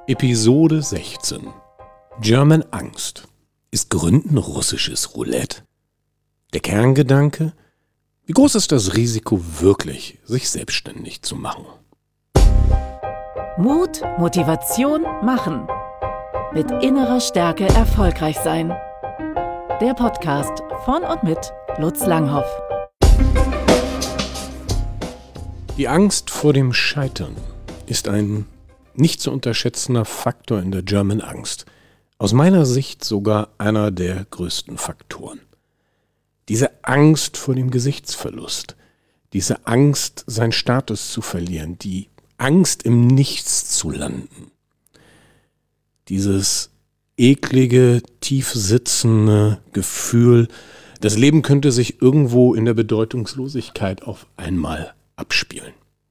Episode 16. German Angst. Ist Gründen russisches Roulette? Der Kerngedanke: Wie groß ist das Risiko wirklich, sich selbstständig zu machen? Mut, Motivation, machen. Mit innerer Stärke erfolgreich sein. Der Podcast von und mit Lutz Langhoff. Die Angst vor dem Scheitern ist ein nicht zu unterschätzender Faktor in der German Angst. Aus meiner Sicht sogar einer der größten Faktoren. Diese Angst vor dem Gesichtsverlust, diese Angst, seinen Status zu verlieren, die Angst, im Nichts zu landen. Dieses eklige, tief sitzende Gefühl, das Leben könnte sich irgendwo in der Bedeutungslosigkeit auf einmal abspielen.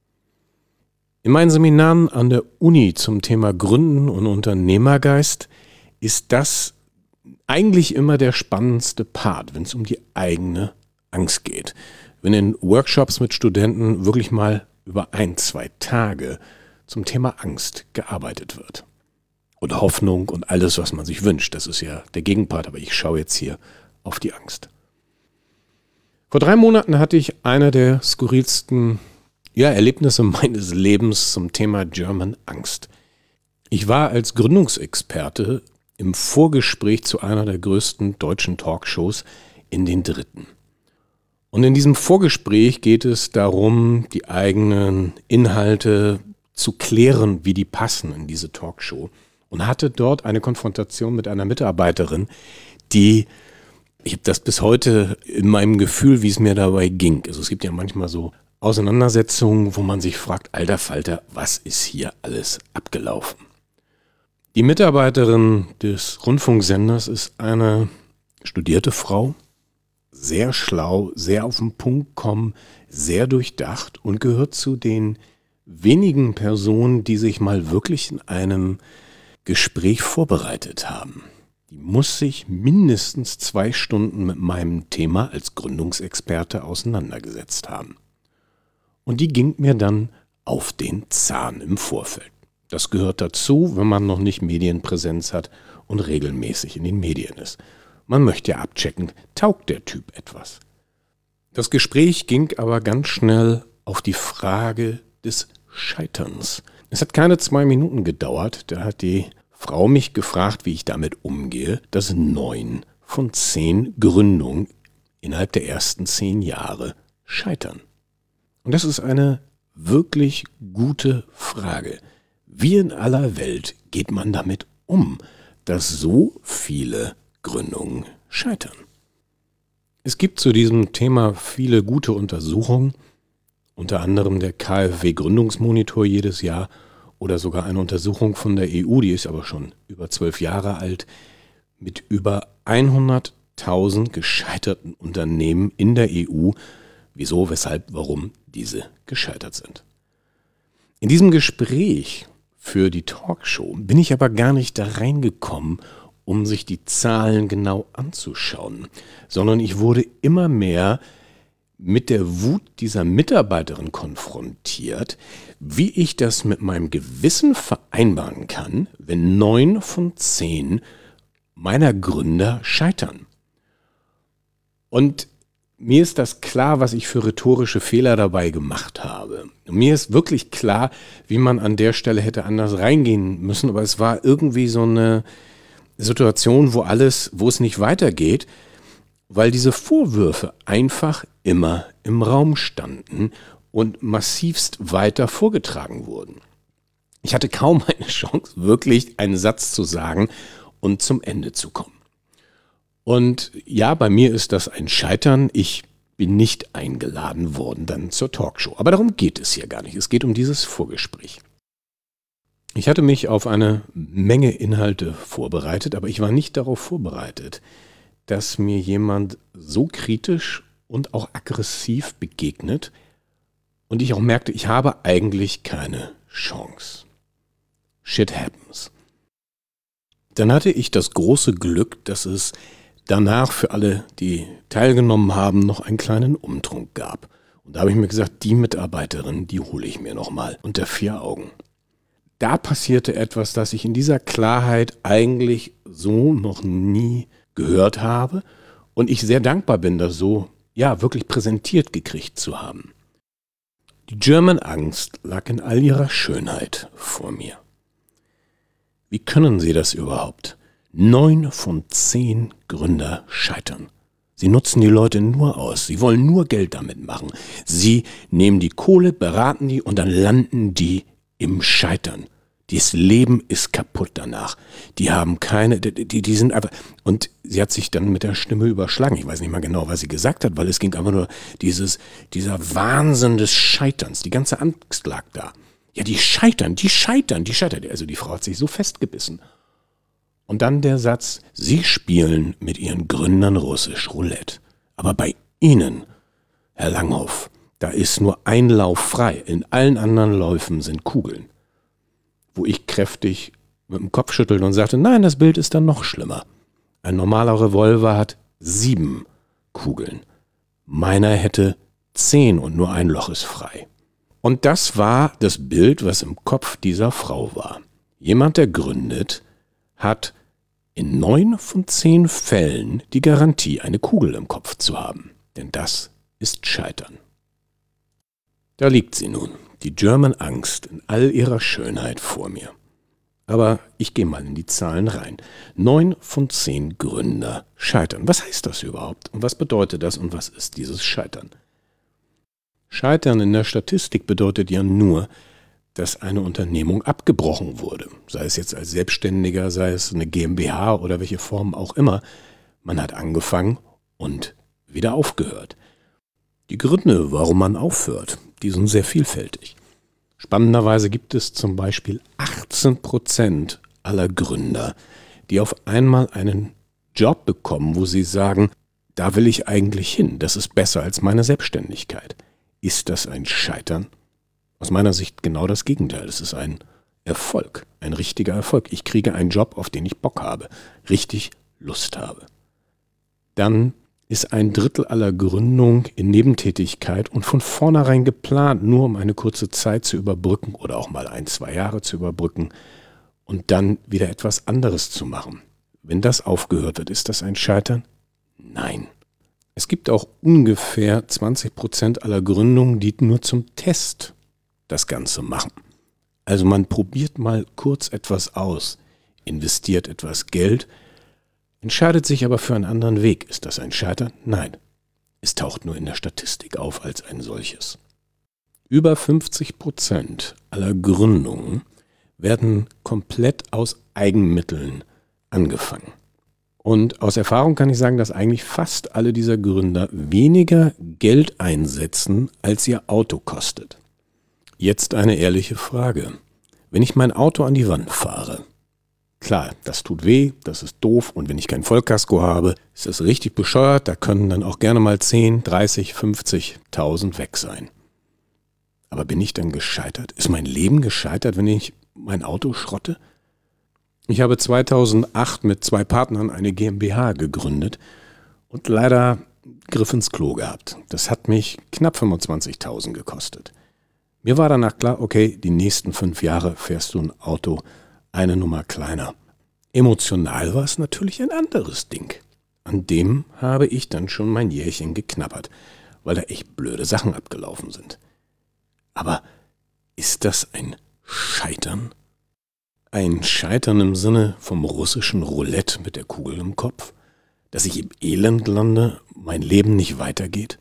In meinen Seminaren an der Uni zum Thema Gründen und Unternehmergeist ist das eigentlich immer der spannendste Part, wenn es um die eigene Angst geht. Wenn in Workshops mit Studenten wirklich mal über 1-2 Tage zum Thema Angst gearbeitet wird. Und Hoffnung und alles, was man sich wünscht. Das ist ja der Gegenpart, aber ich schaue jetzt hier auf die Angst. Vor 3 Monaten hatte ich einer der skurrilsten Erlebnisse meines Lebens zum Thema German Angst. Ich war als Gründungsexperte im Vorgespräch zu einer der größten deutschen Talkshows in den Dritten. Und in diesem Vorgespräch geht es darum, die eigenen Inhalte zu klären, wie die passen in diese Talkshow. Und hatte dort eine Konfrontation mit einer Mitarbeiterin, ich habe das bis heute in meinem Gefühl, wie es mir dabei ging. Also es gibt ja manchmal so Auseinandersetzungen, wo man sich fragt, alter Falter, was ist hier alles abgelaufen? Die Mitarbeiterin des Rundfunksenders ist eine studierte Frau, sehr schlau, sehr auf den Punkt kommen, sehr durchdacht und gehört zu den wenigen Personen, die sich mal wirklich in einem Gespräch vorbereitet haben. Die muss sich mindestens 2 Stunden mit meinem Thema als Gründungsexperte auseinandergesetzt haben. Und die ging mir dann auf den Zahn im Vorfeld. Das gehört dazu, wenn man noch nicht Medienpräsenz hat und regelmäßig in den Medien ist. Man möchte ja abchecken, taugt der Typ etwas? Das Gespräch ging aber ganz schnell auf die Frage des Scheiterns. Es hat keine 2 Minuten gedauert, da hat die Frau mich gefragt, wie ich damit umgehe, dass 9 von 10 Gründungen innerhalb der ersten 10 Jahre scheitern. Und das ist eine wirklich gute Frage. Wie in aller Welt geht man damit um, dass so viele Gründungen scheitern? Es gibt zu diesem Thema viele gute Untersuchungen, unter anderem der KfW Gründungsmonitor jedes Jahr oder sogar eine Untersuchung von der EU, die ist aber schon über 12 Jahre alt, mit über 100.000 gescheiterten Unternehmen in der EU. Wieso, weshalb, warum diese gescheitert sind. In diesem Gespräch für die Talkshow bin ich aber gar nicht da reingekommen, um sich die Zahlen genau anzuschauen, sondern ich wurde immer mehr mit der Wut dieser Mitarbeiterin konfrontiert, wie ich das mit meinem Gewissen vereinbaren kann, wenn 9 von 10 meiner Gründer scheitern. Und mir ist das klar, was ich für rhetorische Fehler dabei gemacht habe. Und mir ist wirklich klar, wie man an der Stelle hätte anders reingehen müssen, aber es war irgendwie so eine Situation, wo es nicht weitergeht, weil diese Vorwürfe einfach immer im Raum standen und massivst weiter vorgetragen wurden. Ich hatte kaum eine Chance, wirklich einen Satz zu sagen und zum Ende zu kommen. Und ja, bei mir ist das ein Scheitern. Ich bin nicht eingeladen worden dann zur Talkshow. Aber darum geht es hier gar nicht. Es geht um dieses Vorgespräch. Ich hatte mich auf eine Menge Inhalte vorbereitet, aber ich war nicht darauf vorbereitet, dass mir jemand so kritisch und auch aggressiv begegnet und ich auch merkte, ich habe eigentlich keine Chance. Shit happens. Dann hatte ich das große Glück, dass es danach für alle, die teilgenommen haben, noch einen kleinen Umtrunk gab. Und da habe ich mir gesagt, die Mitarbeiterin, die hole ich mir nochmal unter 4 Augen. da passierte etwas, das ich in dieser Klarheit eigentlich so noch nie gehört habe und ich sehr dankbar bin, das so wirklich präsentiert gekriegt zu haben. Die German Angst lag in all ihrer Schönheit vor mir. Wie können Sie das überhaupt? 9 von 10 Gründer scheitern. Sie nutzen die Leute nur aus. Sie wollen nur Geld damit machen. Sie nehmen die Kohle, beraten die und dann landen die im Scheitern. Das Leben ist kaputt danach. Die haben keine, die sind einfach, und sie hat sich dann mit der Stimme überschlagen. Ich weiß nicht mal genau, was sie gesagt hat, weil es ging einfach nur dieser Wahnsinn des Scheiterns. Die ganze Angst lag da. Ja, die scheitern. Also die Frau hat sich so festgebissen. Und dann der Satz, Sie spielen mit Ihren Gründern russisch Roulette. Aber bei Ihnen, Herr Langhoff, da ist nur ein Lauf frei. In allen anderen Läufen sind Kugeln. Wo ich kräftig mit dem Kopf schüttelte und sagte, nein, das Bild ist dann noch schlimmer. Ein normaler Revolver hat 7 Kugeln. Meiner hätte 10 und nur ein Loch ist frei. Und das war das Bild, was im Kopf dieser Frau war. Jemand, der gründet, hat in 9 von 10 Fällen die Garantie, eine Kugel im Kopf zu haben. Denn das ist Scheitern. Da liegt sie nun, die German Angst in all ihrer Schönheit vor mir. Aber ich gehe mal in die Zahlen rein. 9 von 10 Gründer scheitern. Was heißt das überhaupt? Und was bedeutet das? Und was ist dieses Scheitern? Scheitern in der Statistik bedeutet ja nur, dass eine Unternehmung abgebrochen wurde. Sei es jetzt als Selbstständiger, sei es eine GmbH oder welche Form auch immer. Man hat angefangen und wieder aufgehört. Die Gründe, warum man aufhört, die sind sehr vielfältig. Spannenderweise gibt es zum Beispiel 18% aller Gründer, die auf einmal einen Job bekommen, wo sie sagen, da will ich eigentlich hin, das ist besser als meine Selbstständigkeit. Ist das ein Scheitern? Aus meiner Sicht genau das Gegenteil. Es ist ein Erfolg, ein richtiger Erfolg. Ich kriege einen Job, auf den ich Bock habe, richtig Lust habe. Dann ist 1/3 aller Gründung in Nebentätigkeit und von vornherein geplant, nur um eine kurze Zeit zu überbrücken oder auch mal 1-2 Jahre zu überbrücken und dann wieder etwas anderes zu machen. Wenn das aufgehört wird, ist das ein Scheitern? Nein. Es gibt auch ungefähr 20% aller Gründungen, die nur zum Test das Ganze machen. Also man probiert mal kurz etwas aus, investiert etwas Geld, entscheidet sich aber für einen anderen Weg. Ist das ein Scheitern? Nein. Es taucht nur in der Statistik auf als ein solches. Über 50% aller Gründungen werden komplett aus Eigenmitteln angefangen. Und aus Erfahrung kann ich sagen, dass eigentlich fast alle dieser Gründer weniger Geld einsetzen, als ihr Auto kostet. Jetzt eine ehrliche Frage. Wenn ich mein Auto an die Wand fahre, klar, das tut weh, das ist doof und wenn ich kein Vollkasko habe, ist das richtig bescheuert, da können dann auch gerne mal 10, 30, 50.000 weg sein. Aber bin ich dann gescheitert? Ist mein Leben gescheitert, wenn ich mein Auto schrotte? Ich habe 2008 mit 2 Partnern eine GmbH gegründet und leider Griff ins Klo gehabt. Das hat mich knapp 25.000 gekostet. Mir war danach klar, okay, die nächsten 5 Jahre fährst du ein Auto eine Nummer kleiner. Emotional war es natürlich ein anderes Ding. An dem habe ich dann schon mein Jährchen geknabbert, weil da echt blöde Sachen abgelaufen sind. Aber ist das ein Scheitern? Ein Scheitern im Sinne vom russischen Roulette mit der Kugel im Kopf? Dass ich im Elend lande, mein Leben nicht weitergeht?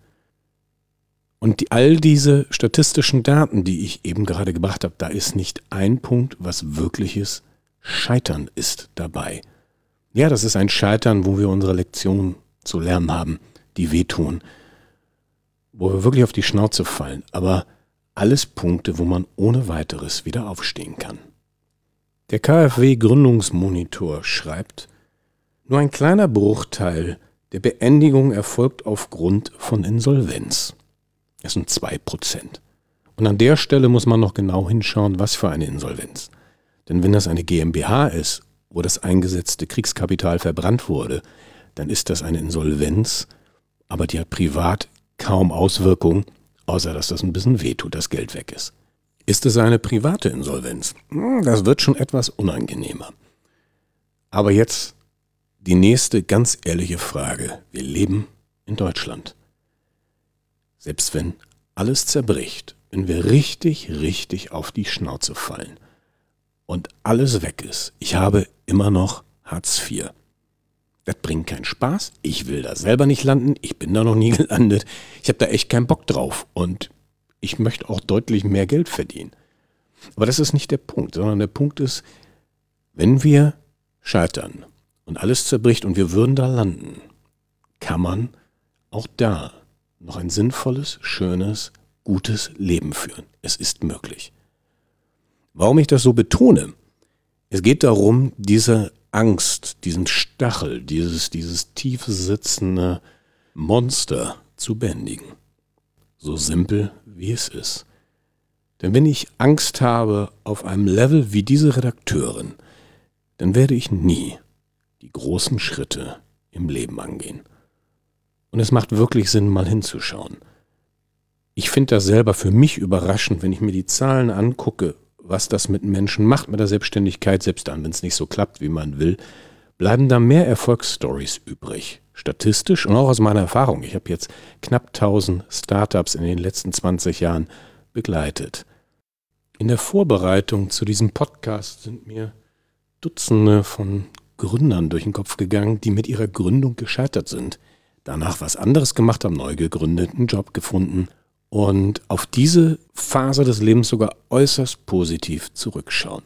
Und all diese statistischen Daten, die ich eben gerade gebracht habe, da ist nicht ein Punkt, was wirkliches Scheitern ist dabei. Ja, das ist ein Scheitern, wo wir unsere Lektionen zu lernen haben, die wehtun, wo wir wirklich auf die Schnauze fallen, aber alles Punkte, wo man ohne weiteres wieder aufstehen kann. Der KfW-Gründungsmonitor schreibt, nur ein kleiner Bruchteil der Beendigung erfolgt aufgrund von Insolvenz. Das sind 2%. Und an der Stelle muss man noch genau hinschauen, was für eine Insolvenz. Denn wenn das eine GmbH ist, wo das eingesetzte Kriegskapital verbrannt wurde, dann ist das eine Insolvenz, aber die hat privat kaum Auswirkungen, außer dass das ein bisschen wehtut, das Geld weg ist. Ist es eine private Insolvenz? Das wird schon etwas unangenehmer. Aber jetzt die nächste ganz ehrliche Frage. Wir leben in Deutschland. Selbst wenn alles zerbricht, wenn wir richtig auf die Schnauze fallen und alles weg ist, ich habe immer noch Hartz IV. Das bringt keinen Spaß. Ich will da selber nicht landen. Ich bin da noch nie gelandet. Ich habe da echt keinen Bock drauf. Und ich möchte auch deutlich mehr Geld verdienen. Aber das ist nicht der Punkt, sondern der Punkt ist, wenn wir scheitern und alles zerbricht und wir würden da landen, kann man auch da noch ein sinnvolles, schönes, gutes Leben führen. Es ist möglich. Warum ich das so betone? Es geht darum, diese Angst, diesen Stachel, dieses tief sitzende Monster zu bändigen. So simpel wie es ist. Denn wenn ich Angst habe auf einem Level wie diese Redakteurin, dann werde ich nie die großen Schritte im Leben angehen. Und es macht wirklich Sinn, mal hinzuschauen. Ich finde das selber für mich überraschend, wenn ich mir die Zahlen angucke, was das mit Menschen macht mit der Selbstständigkeit, selbst dann, wenn es nicht so klappt, wie man will, bleiben da mehr Erfolgsstories übrig. Statistisch und auch aus meiner Erfahrung. Ich habe jetzt knapp 1000 Startups in den letzten 20 Jahren begleitet. In der Vorbereitung zu diesem Podcast sind mir Dutzende von Gründern durch den Kopf gegangen, die mit ihrer Gründung gescheitert sind. Danach was anderes gemacht haben, neu gegründet, einen Job gefunden und auf diese Phase des Lebens sogar äußerst positiv zurückschauen.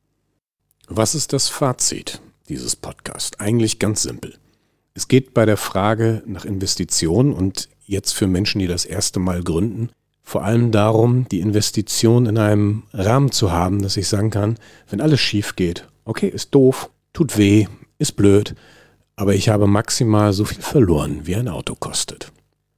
Was ist das Fazit dieses Podcasts? Eigentlich ganz simpel. Es geht bei der Frage nach Investitionen und jetzt für Menschen, die das erste Mal gründen, vor allem darum, die Investition in einem Rahmen zu haben, dass ich sagen kann, wenn alles schief geht, okay, ist doof, tut weh, ist blöd, aber ich habe maximal so viel verloren, wie ein Auto kostet.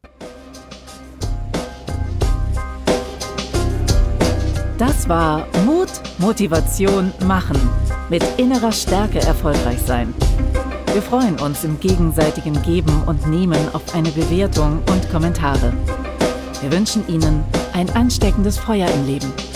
Das war Mut, Motivation, Machen. Mit innerer Stärke erfolgreich sein. Wir freuen uns im gegenseitigen Geben und Nehmen auf eine Bewertung und Kommentare. Wir wünschen Ihnen ein ansteckendes Feuer im Leben.